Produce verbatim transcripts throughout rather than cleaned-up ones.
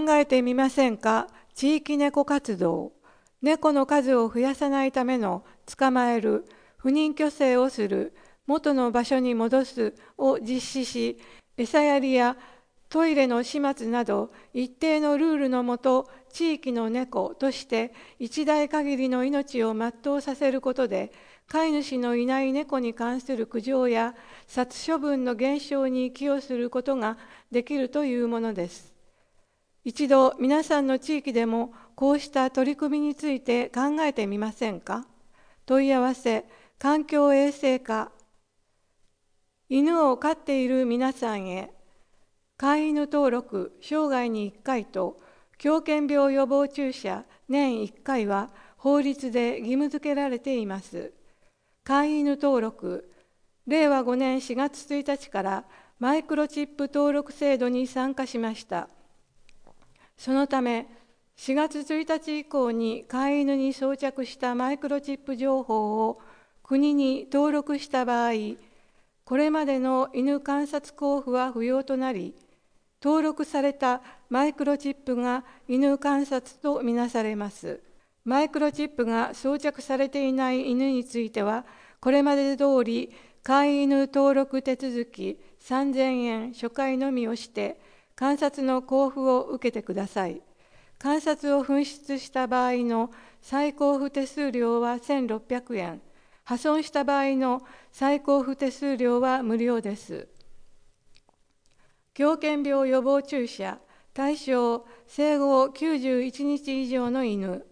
考えてみませんか？地域猫活動。猫の数を増やさないための捕まえる、不妊去勢をする、元の場所に戻すを実施し、餌やりやトイレの始末など一定のルールのもと、地域の猫として一代限りの命を全うさせることで、飼い主のいない猫に関する苦情や殺処分の減少に寄与することができるというものです。一度皆さんの地域でもこうした取り組みについて考えてみませんか？問い合わせ、環境衛生課。犬を飼っている皆さんへ、飼い犬登録生涯にいっかいと狂犬病予防注射年いっかいは法律で義務付けられています。飼い犬登録、れいわごねんしがつついたちからマイクロチップ登録制度に参加しました。そのため、しがつついたち以降に飼い犬に装着したマイクロチップ情報を国に登録した場合、これまでの犬観察交付は不要となり、登録されたマイクロチップが犬観察とみなされます。マイクロチップが装着されていない犬については、これまで通り飼い犬登録手続きさんぜんえん初回のみをして、観察の交付を受けてください。観察を紛失した場合の再交付手数料はせんろっぴゃくえん、破損した場合の再交付手数料は無料です。狂犬病予防注射、対象生後きゅうじゅういちにち以上の犬。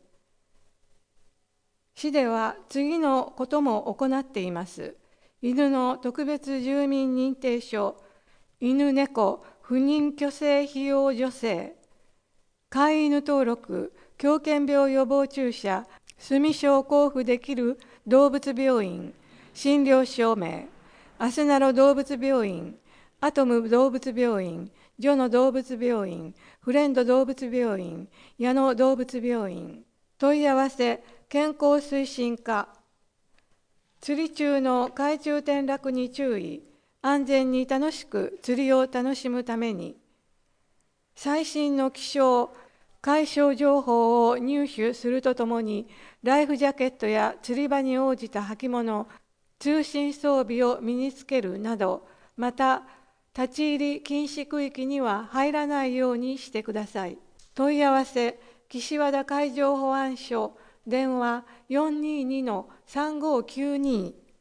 市では次のことも行っています。犬の特別住民認定証、犬猫不妊去勢費用助成、飼い犬登録、狂犬病予防注射、住証交付できる動物病院、診療証明、アスナロ動物病院、アトム動物病院、ジョノ動物病院、フレンド動物病院、矢野動物病院。問い合わせ、健康推進課。釣り中の海中転落に注意。安全に楽しく釣りを楽しむために、最新の気象、海象情報を入手するとともに、ライフジャケットや釣り場に応じた履物、通信装備を身につけるなど、また、立ち入り禁止区域には入らないようにしてください。問い合わせ、岸和田海上保安署、電話 よんにーにーさんごーきゅうにー。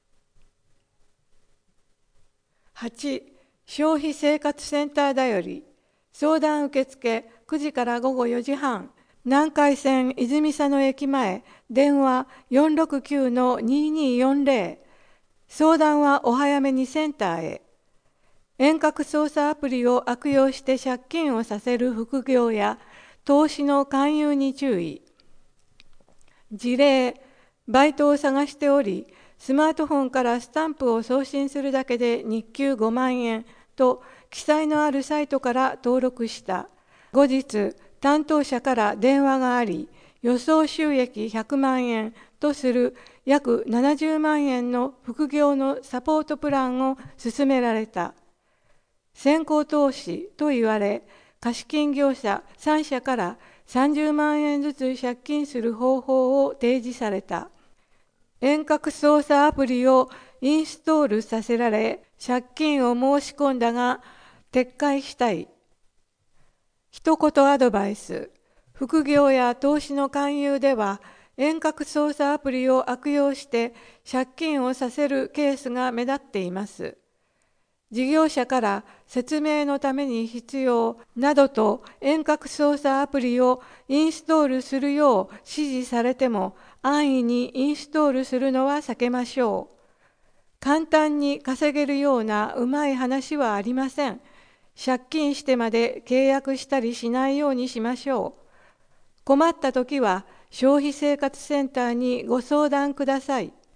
はち、消費生活センターだより、相談受付くじからごごよじはん、南海線泉佐野駅前、電話 よんろくきゅうのにーにーよんぜろ、相談はお早めにセンターへ。遠隔操作アプリを悪用して借金をさせる副業や投資の勧誘に注意。事例、バイトを探しており、スマートフォンからスタンプを送信するだけで日給ごまんえんと記載のあるサイトから登録した。後日、担当者から電話があり、予想収益ひゃくまんえんとする約ななじゅうまんえんの副業のサポートプランを勧められた。先行投資と言われ、貸金業者さんしゃからさんじゅうまんえんずつ借金する方法を提示された。遠隔操作アプリをインストールさせられ、借金を申し込んだが撤回したい。一言アドバイス。副業や投資の勧誘では、遠隔操作アプリを悪用して借金をさせるケースが目立っています。事業者から説明のために必要などと遠隔操作アプリをインストールするよう指示されても安易にインストールするのは避けましょう。簡単に稼げるようなうまい話はありません。借金してまで契約したりしないようにしましょう。困ったときは消費生活センターにご相談ください。